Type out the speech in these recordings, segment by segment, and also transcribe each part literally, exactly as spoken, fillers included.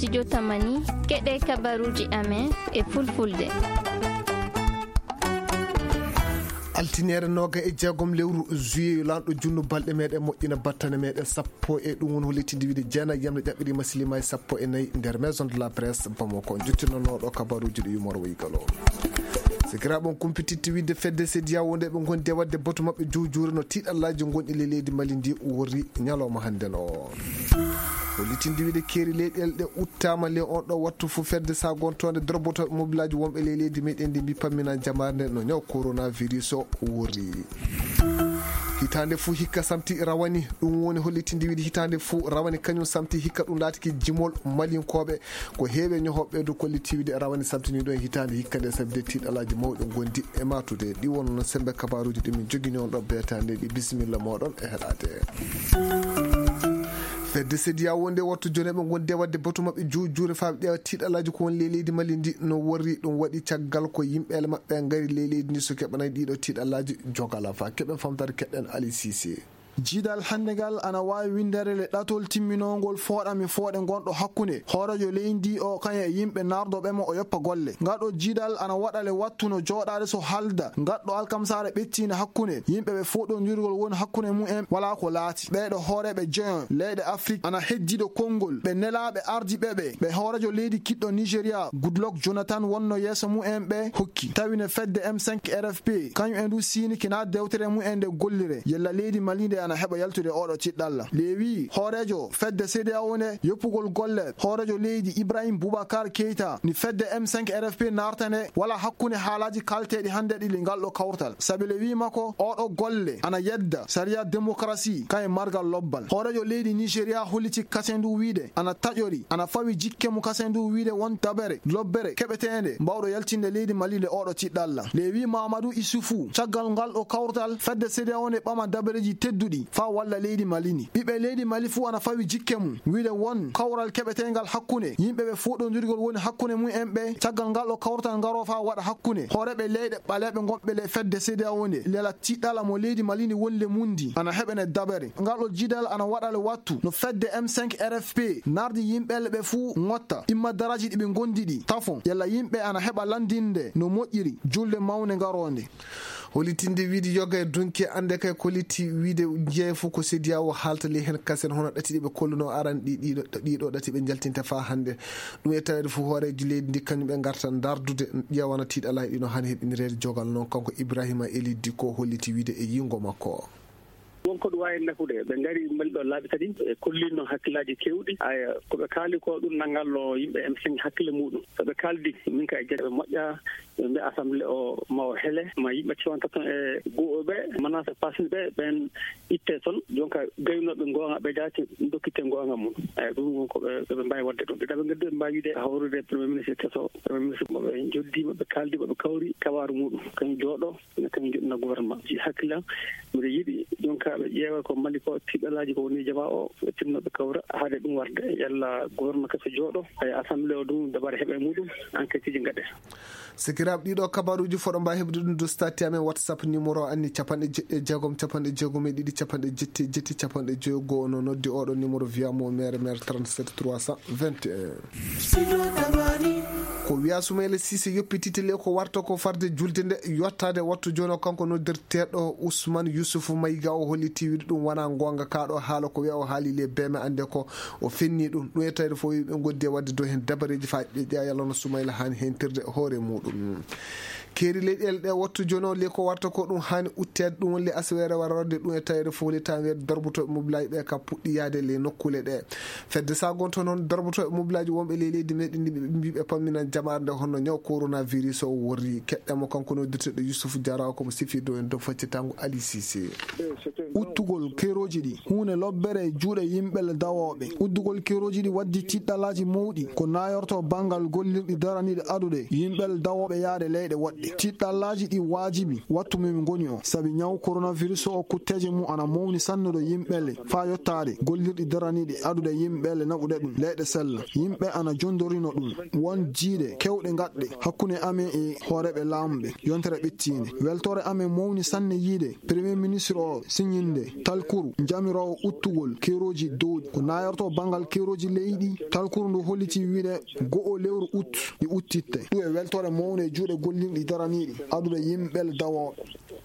studio Tamani keɗe kabaruji amen e fulfulde. Altinere noga e jeegom lewru juillet lanɗo junno balɗe meɗen moƴƴina battane meɗen sappo e ɗum woni hollitinde wiide jeenayi yamde ƴaɓɓiri masilima e sappo e nayyi nder maison de la presse Bamako juttinnonoɗo kabaruji ɗo yumor woygalo sikiraɓon kumpititte widde fedde sédiawo nde ɓe gondi e wadde batu mabɓe jujure no tiiɗallaji gonɗi le leydi Mali ndi wori ñalawma hande no hollitinde wiide keeri leyɗele ɗe uttama le on ɗo wattu fo fedde sa gontonde dorbotoɓe mobilaji wonɓe le leydi meɗen ndi mbi pammina jamarde no ñaw coronavirus o wori hitande fou hikka samti rawani ɗum woni hollitinde wiide hitande fou rawani kañum samti hikka ɗum laatiki jimol malinkoɓe ko heewe ñohoɓe do kolliti wiide rawani samtini ɗo e hitande hikka nde sabide tiiɗalaji mawɗe gondi e matude ɗi won noon sembe kabaruji ɗi min jogui on ɗo beetande ɗi bisimilla moɗon e heɗade fedde sédiawo nde wattu joni ɓe gondi e wadde batu mabɓe jujure faaɓe ƴeewa tiiɗalaji ko woni le leydi Mali ndi no worri ɗum waɗi caggal ko yimɓele mabɓe gari le leydi ndi so keɓanayi ɗiɗo tiiɗalaji jogala fa keɓen famtade keɗɗen Ali Cissé. jiidal handegal ana wawi windere le ɗatol timminogol fooɗami fooɗe gonɗo hakkunde hoorejo leydi o kañum e yimɓe nardoɓemo o yoppa golle ngaɗo jiidal ana waɗa le wattuno joɗade so halda ngaɗɗo alkamsare ɓettine hakkunde yimɓeɓe foɗodirgol woni hakkunde mumen wala ko laati ɓeɗo hooreɓe jeyon leyɗe afrique ana heddiɗo konngol ɓe nelaɓe ardi ɓeɓe ɓe hoorejo leydi kiɗɗo nigéria Goodluck Jonathan wonno yeeso mumen ɓe hokki tawine fedde M cinq R F P kañum e ndu sini kina dewtere mumen nde gollire yella leydi Mali nde ana heɓa yaltude oɗo tiɗɗalla lewi hoorejo fedde sédiawo nde yoppugol golle hoorejo leydi Ibrahim Boubacar Keita ni fedde M cinq R F P nartane wala hakkunde haalaji kalteɗi hande ɗiɗi ngalɗo kawtal saabi le wi makko oɗo golle ana yedda saria démocratie kaye margal lobbal hoorejo leydi Nigéria holliti kase ndu wiide ana taƴori ana fawi jikke mu kase ndu wiide won dabere lobbere keɓetende mbawɗo yaltinde leydi Mali nde oɗo tiɗɗalla le wi Mamadou Issoufou caggal ngalɗo kawtal fedde sédiawo nde ɓama dabereji tedduɗi fa walla leydi Mali ni ɓiɓɓe leydi Mali fu ana fawi jikke mum wiide won kawral keɓetengal hakkunde yimɓeɓe fuɗodirgol woni hakkunde mumen ɓe caggal ngal ɗo kawtal ngaro fa waɗa hakkunde hooreɓe leyɗe ɓaleɓe gonɓe le fedde sédiawo nde lela tiɗɗala mo leydi Mali ndi wonle mundi ana heɓene dabere ngal ɗo jidal ana waɗa le wattu no fedde M cinq R F P nardi yimɓele ɓe fu ngotta imma daraji ɗiɓe gondiɗi tafon yalla yimɓe ana heɓa landinde no moƴƴiri julde mawne ngaronde hollitinde wiide yoga e donki ande kay koliti wiide jeeye fof ko sédiawo halta li hen kasen hono ɗati ɗiɓe kolluno aran ɗi ɗiɗo ɗiɗo ɗati ɓe jaltinta fa hande ɗum e tawede fof hooreji leydi ndi kañum ɓe garta dardude ƴewana tiiɗala e ɗino hani heɓinirede jogal noon kanko Ibrahima Elidi ko holliti wiide e yingo makko wonko ɗum wawi nafude ɓe ngari mbaɗi ɗo laaɓi kadi e kollino hakkillaji kewɗi aya koɓe kaali ko ɗum nangallo yimɓe M cinq hakkille muɗum soɓe kaldi min ka e gueɗe ɓe moƴƴa ɓe mbiya assemblé o mawo hele ma yimɓe cewanta toon e go'oɓe manasa pasine ɓe ɓen itte toon jonka gaynoɓe gonga ɓe jaati dokkite gonga mum eyi ɗum wonko ɓe mbawi wadde ɗum ɓeɗa ɓe gaddi ɓe mbawi wiide hawrude premier ministre teso premier ministre moɓe joddima ɓe kaldi ɓe kawri kabaru muɗum kañum jooɗo kañum joɗɗina gouvernement ji hakkillam mbiɗa yiiɗi jonka ɓe ƴeewa ko Mali ko tiɗɗalaji ko woni jama o ɓe tinnoɓe kawra haade ɗum warde yalla gouvernement kese jooɗo ay assemblé o ɗum dabare heeɓe muɗum enquête ji gaɗe sikiraɓe ɗiɗo kabaruji foɗo mbawi heɓde ɗum do stati amen whatsapp numéro anni capanɗe jeɗɗe jeegom capanɗe jeegom e ɗiɗi capanɗe jetti jetti capanɗe jeegoo no noddi oɗo numéro wiyamo maire maire trente-sept trois cent vingt et un ko wiya Soumaïla Cissé yoppitite le ko warta ko farde julde nde yottade wattu joni o kanko noddirteɗo Ousmane Youssoufou Mayiga o holliti wiide ɗum wona gonga kaɗo haala ko wiya o haali le beme ande ko o fenni ɗum ɗum e tawde fo yimɓe goddi e wadde do hen dabareji fa ɓe ƴeeya yalano Soumaïla hani hentirde hoore muɗum keeri leyɗele ɗe wattu joni o le ko warta ko ɗum hani uttede ɗum wonle aswere wara wadde ɗum e tawede fof le tawede darbutoɓe mobilaji ɓe ka puɗɗi yaade le nokkule ɗe fedde sa gonto noon darbutoɓe mobilaji wonɓe le leydi meɗen ndi ɓe mbiɓe pammina jamarde honno ñaw coronavirus o worri keɗɗemo kanko noddirteɗo Youssouf Diarawa komo sifi do en dow faccitango Ali Cissé uttugol keroji ɗi hunde lobbere juuɗe yimɓele dawoɓe uddugol keroji ɗi waddi tiɗɗalaji mawɗi ko nayorto bangal gollirɗi daraniɗe adude yimɓele dawoɓe yaade leyɗe woɗɗe tiɗɗallaji ɗi wajibi wattu min goni o sabi ñaw coronavirus o kutteje mum ana mawni sannuɗo yimɓele fa yottade gollirɗi daraniɗe adude yimɓele naɓude ɗum leyɗe sella yimɓe ana jondorino ɗum won jiiɗe wiide kewɗe gaɗɗe hakkunde amen e hooreɓe laamɓe yontere ɓettinde. weltore amen mawni sanne yiide premier ministre o signinde talkuru jamirowo uttugol keroji dowɗi ko nayorto bangal keroji leydi. talkuru ndu holliti wiide go'o lewru ut ɗi uttitte. ɗum e weltore mawne e juuɗe gollinɗi daraniɗi aduɓe yimɓel dawoɓe.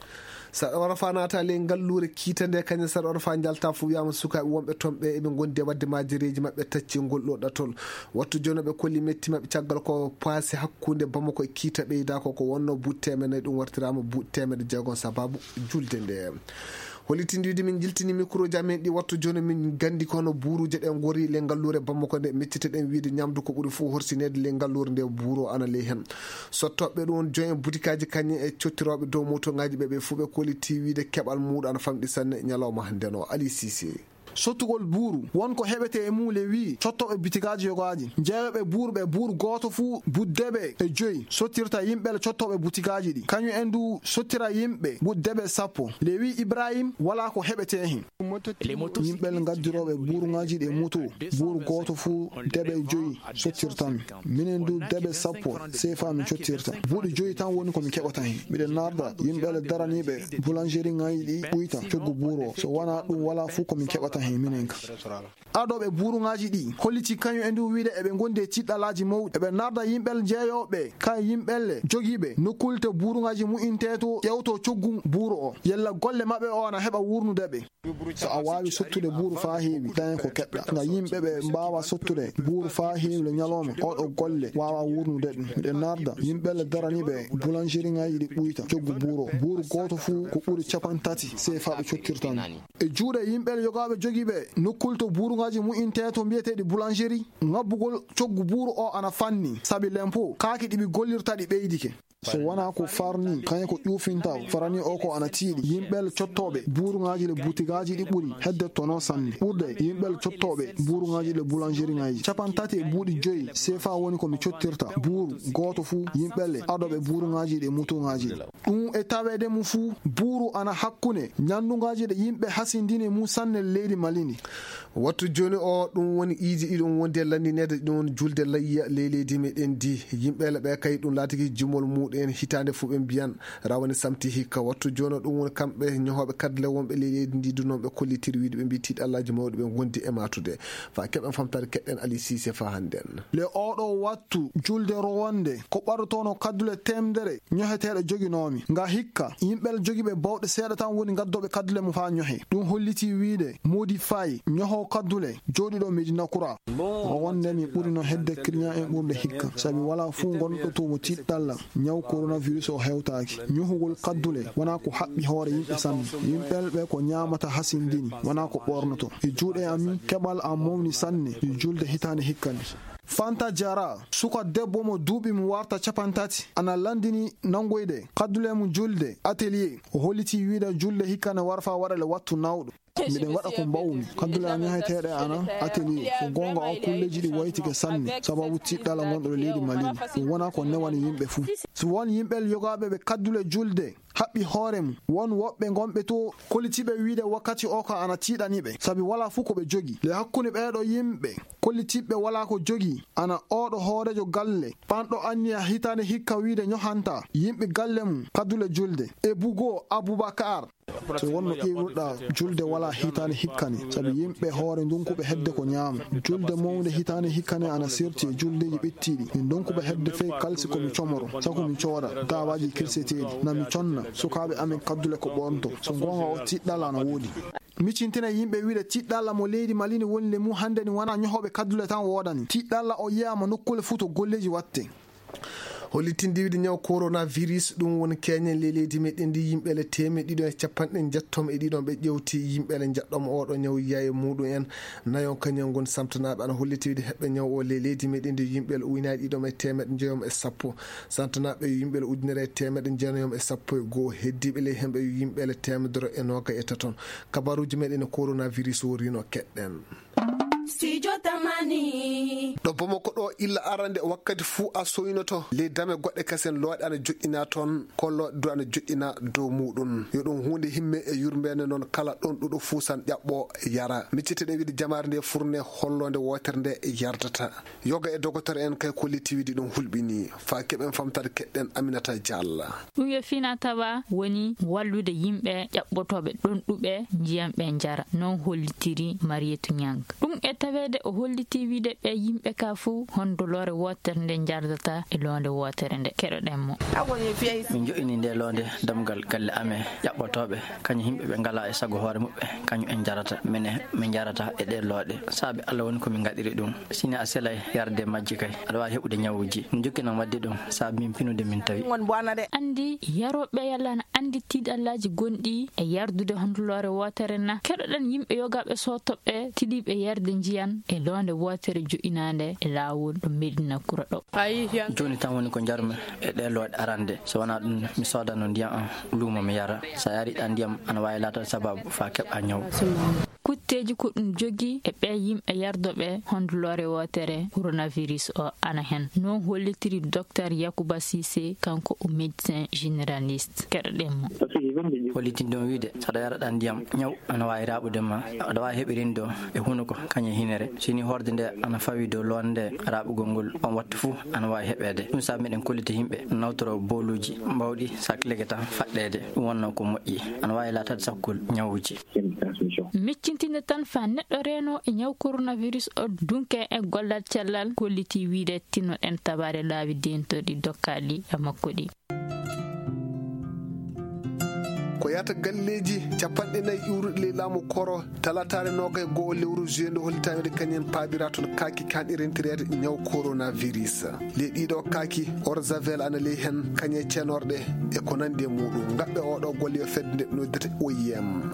saɗa wara fa naata le ngallure kiitande kañum saɗa wara fa jalta fu wiyama sukaɓe wonɓe toon ɓe eɓe gondi e wadde majereji mabɓe taccingol ɗo ɗatol. wattu joni ɓe kolli metti mabɓe caggal ko paase hakkude bamako e kiita ɓeyda ko ko wonno buuɗi temedde ɗum wartirama buuɗi temedde jeegom sababu julde nde. hollitindide min jiltini micro ji amen ɗi wattu joni min gandi kono buuruje ɗen gori le ngallure bamako nde mettite ɗen wiide ñamdu ko ɓuuri fo horsinede le ngallure nde buuro ana ley hen. sottoɓe ɗum joni butikaji kañum e cottiroɓe dow motoŋaji ɓe ɓe fo ɓe kolliti wiide keɓal muɗum ana famɗi sanne ñalawma handen o. Ali Cissé. sottugol buuru wonko heɓete e muule wi cottoɓe bitigaji yogaji jeeweɓe buuru ɓe buuru goto fuu buddeɓe e joyi sottirta yimɓe cottoɓe butigaji ɗi kañum en du sottira yimɓe buddeɓe sappo le wi Ibrahim wala ko heɓete hen. yimɓe gaddiroɓe buuruŋaji ɗi e moto buuru goto fuu deɓe joyi sottirtami minen du deɓe sappo sefa mi cottirta buuɗi joyi tan woni komi keɓata hen. miɗen narda yimɓe daraniɓe boulangerie ŋaji ɗi ɓuyta coggu buuru o so wona ɗum wala fuu komi keɓata hen minen ka. aɗoɓe buuruŋaji ɗi holliti kañum e ndu wiide eɓe gondi e tiɗɗalaji mawɗi eɓe narda yimɓel jeeyoɓe kay yimɓelle jogiɓe nokkulte buuruŋaji mu'inteto ƴewto coggu buuru o yella golle mabɓe o ana heɓa wurnudeɓe. so a wawi sottude buuru fa heewi dañen ko keɓɗa nga yimɓe ɓe mbawa sottude buuru fa heewi le ñalawma oɗo golle wawa wurnude ɗum. miɗen narda yimɓelle daraniɓe boulangerie ŋaji ɗi ɓuyta coggu buuru o buuru goto fuu ko ɓuuri capan tati sefa ɓe cottirtan e juuɗe yimɓel yogaɓe jogiɓe nokkulto buuruŋaji mu'inteto mbiyeteɗi boulangerie ngabbugol coggu buuru o ana fanni saabi lempo kaaki ɗiɓi gollirta ɗi ɓeydike. so wona ko farni kañum ko ƴufinta farani o ko ana tiiɗi yimɓel cottoɓe buuruŋaji le butigaji ɗi ɓuuri hedde tono sanne ɓurde yimɓel cottoɓe buuruŋaji le boulangerie ŋaji capan tati e buuɗi joyi sefa woni komi cottirta buuru goto fuu yimɓelle aɗoɓe buuruŋaji ɗe motoŋaji ɗum e tawede mum fuu buuru ana hakkunde ñandugaji ɗe yimɓe hasindini mum sanne leydi malini. wattu joni o ɗum woni iiji ɗiɗum wondi e landinede ɗum julde layya ley leydi meɗen di yimɓele ɓe kay ɗum laatiki jumol muɗum hitande fuu ɓe mbiyan rawani samti hikka. wattu joni ɗum woni kamɓe ñohoɓe kadle wonɓe ley leydi ndi du noon ɓe kollitiri wiide ɓe mbi tiɗallaji mawɗi ɓe gondi e matude fa keɓen famtade keɗɗen Ali Cissé fa hannden le oɗo wattu julde rowonde ko ɓarutono kaddule temdere ñoheteɗe joginomi nga hikka yimɓel jogiɓe bawɗe seeɗa tan woni gaddoɓe kaddule mo fa ñohe ɗum holliti wiide Modi Faye ñoho kaddule joɗiɗo Medina Kura rowonde mi ɓurino hedde client en ɓurde hikka saabi wala fuu gonɗo to mo tiɗɗalla ñaw coronavirus o hewtaki ñohugol kaddule wona ko haɓɓi hoore yimɓe sanne yimɓel ɓe ko ñamata hasindini wona ko ɓornoto e juuɗe amin keɓal a mawni sanne e julde hitande hikkani. Fanta Jara suka debbo mo duuɓi mo warta capantati ana landini nangoyde kaddule mum julde atelier o holliti wiide julde hikkane warfa waɗale wattu nawɗo miɗen waɗa ko mbawmi kaddule am yaheteɗe ana atelier ko gonga o kulleji ɗi waytike sanne sababu tiɗɗala gonɗo leydi malini ɗum wona ko newani yimɓe fuu so won yimɓel yogaɓe ɓe kaddule julde haɓɓi hoore mum won woɓɓe gonɓe to kollitiɓe wiide wakkati o ka ana tiiɗaniɓe saabi wala fuu ko ɓe jogi le hakkunde ɓeɗo yimɓe kollitiɓe wala ko jogi ana oɗo hoorejo galle panɗo anniya hitande hikka wiide ñohanta yimɓe galle mum kaddule julde e bugo Aboubacar so wonno ƴewruɗa julde wala hitande hikkane saabi yimɓe hoore ndunkuɓe hedde ko ñaama julde mawde hitande hikkane ana serti e juldeji ɓettiɗi min donkuɓe hedde fey kalsi komi comoro sago mi cooda dawaji kirseteɗi nami conna sukaɓe amen kaddule ko ɓornto so gonga o tiɗɗala ana woodi miccintina yimɓe wiide tiɗɗalla mo leydi malini woni le mum hande ni wona ñohoɓe kaddule tan wodani tiɗɗalla o yiyama nokkule fuu to golleji watte hollitindiwide ñaw coronavirus ɗum woni keñen ley leydi meɗen ndi yimɓele teme ɗiɗon e capanɗe jettom e ɗiɗon ɓe ƴewti yimɓele jaɗɗom oɗo ñaw yiya e muɗum en nayon kañum gon samtanaɓe ana hollitiwide heɓɓe ñaw o ley leydi meɗen ndi yimɓele ujunnaje ɗiɗon e temeɗe jeeyom e sappo samtanaɓe yo yimɓele ujunere e temeɗe jeenayom e sappo e goho heddiɓe ley hemɓe yo yimɓele temedere e noga e taton kabaruji meɗen e coronavirus worino keɗɗen Studio Tamani ɗo Bamako ɗo illa arande wakkati fuu a soynoto ley dame goɗɗe kasen looɗe ana joƴƴina toon ko looɗe ana joƴƴina dow muɗum yo ɗum hunde himme e yurmbene noon kala ɗon ɗuɗo fuusan ƴaɓɓo yara micciteɗe wiide jamare nde fourne hollode wotere nde yardata yoga e dogotor en kay kolliti wiide ɗum hulɓini fa keɓen famtade keɗɗen Aminata Diallo. ɗum yo fina tawa woni wallude yimɓe ƴaɓɓotoɓe ɗon ɗuɓe jiyamɓe jara non hollitiri Marietou Niang ɗum e tawede o holliti wiide ɓe yimɓe ka fuu hondo lore wotere nde jardata e londe wotere nde keɗoɗenmo. min joƴini nde londe damgal galle amen ƴaɓɓotoɓe kañum yimɓe ɓe ngala e sago hoore muɓɓe kañum en jarata mine min jarata e ɗe looɗe saabi Allah woni komin gaɗiri ɗum sini a selay yarde majji kay aɗa wawi heɓude ñawuji min jokkinan wadde ɗum saabi min pinude min tawi andi yaroɓe yalla na andi tiiɗallaji gonɗi e yardude hondolore wotere na keɗoɗen yimɓe yogaɓe sotoɓe tiɗiɓe yarde jiyan e londe wotere joƴinande e lawol ɗo Medina Kura ɗo. joni tan woni ko jarmi e ɗe looɗe arande so wona ɗum mi sodano ndiyam an luumo mi yara sa yariɗa ndiyam ana wawi latade sababu fa keɓa ñaw. kutteji ko ɗum jogi e ɓe yimɓe yardoɓe hondolore wotere coronavirus o ana hen non hollitiri docteur Yacouba Cissé kanko o médecin généraliste keɗoɗenmo. hollitinde on wiide saɗa yaraɗa ndiyam ñaw ana wawi raɓudema aɗa wawi heɓirinde o e hunuko kañum hinere sini horde nde ana fawi dow londe nde raɓugol ngol on wattu fuu ana wawi heɓede ɗum saabi meɗen kollite yimɓe nawtoro boluji mbawɗi saklege tan faɗɗede ɗum wonno ko moƴƴi ana wawi latade sakkol ñawuji. miccintinde tan fa neɗɗo reno e ñaw coronavirus o dunke e gollal cellal kolliti wiide tinnoɗen tabare laabi dentoɗi dokkaɗi e makko ɗi. ko yata galleji capanɗe nayyi iwruɗe ley laamu koro talatare noga e goho lewru juillet nde hollitawide kañen paabira toon kaaki kanɗi rentirede ñaw coronavirus ley ɗiɗo kaaki orzavel ana ley hen kañe cenorɗe e ko nandi e muɗum gaɓɓe oɗo golle yo fedde nde noddete O I M.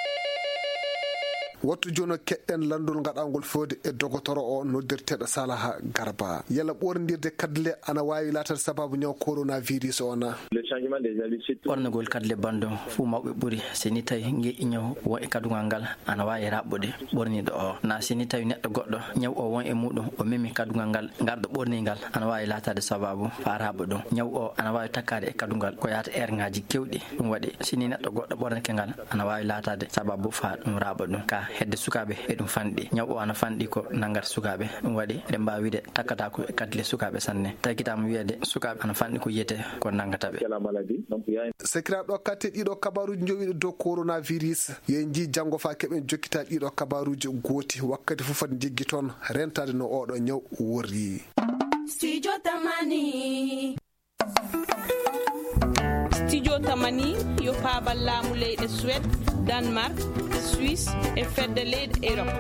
wattu joni keɗɗen landol gaɗangol fewde e dogotoro o noddirteɗo Salaha Garba yalla ɓordirde kadle ana wawi latade sababu ñaw coronavirus ona. ɓornogol kadle bandum fuu mawɓe ɓuuri sini tawi geƴƴi ñaw won e kadugal ngal ana wawi raɓɓude ɓorniɗo o na sini tawi neɗɗo goɗɗo ñaw o won e muɗum o memi kadugal ngal garɗo ɓornigal ana wawi latade sababu fa raɓɓo ɗum ñaw o ana wawi takkade e kadugal ko yata aire ngaji kewɗi ɗum waɗi sini neɗɗo goɗɗo ɓornake ngal ana wawi latade sababu fa ɗum raɓɓo ɗum ka hedde sukaɓe e ɗum fanɗi ñaw o ana fanɗi ko nangata sukaɓe ɗum waɗi eɗen mbawi wiide takkata ko kadle sukaɓe sanne takkitama wiyede sukaɓe ana fanɗi ko yiyete ko nangataɓe. sekiraɗo katte ɗiɗo kabaruji jowiɗo dow coronavirus yen ji janggo fa keɓen jokkita ɗiɗo kabaruji gooti wakkati fof fati jiggi toon rentade no oɗo ñaw worri. Studio Tamani Studio Tamani yo paabal laamu leyɗe Suède, Danemark, Suisse e fedde leyɗe Europe.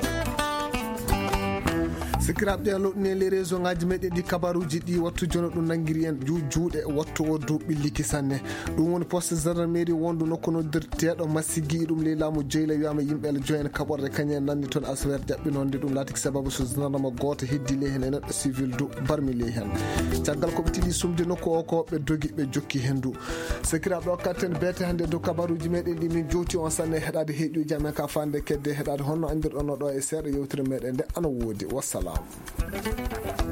sikiraɓe ɗe loɗɗini les réseau ngaji meɗen ɗi kabaruji ɗi wattu jono ɗum nanguiri en ju juuɗe wattu o dow ɓilliki sanne ɗum woni poste gendarmerie wondu nokku noddirteɗo massigui ɗum ley laamu jeyla wiyama yimɓe joyi en kaɓorde kañen nandi toon aswere jaɓɓinonde ɗum laati sababu so gendarme goto heddi ley hen e neɗɗo civil du barmi ley hen caggal koɓe tiiɗi sumde nokku o ko ɓe dogi ɓe jokki hendu sikiraɓe o katten beete hannde dow kabaruji meɗen ɗi min jowti on sanne heɗade heeƴuji amen ka fande kedde heɗade honno andirɗon ɗo e seeɗa yewtere meɗen nde ana woodi wassalam.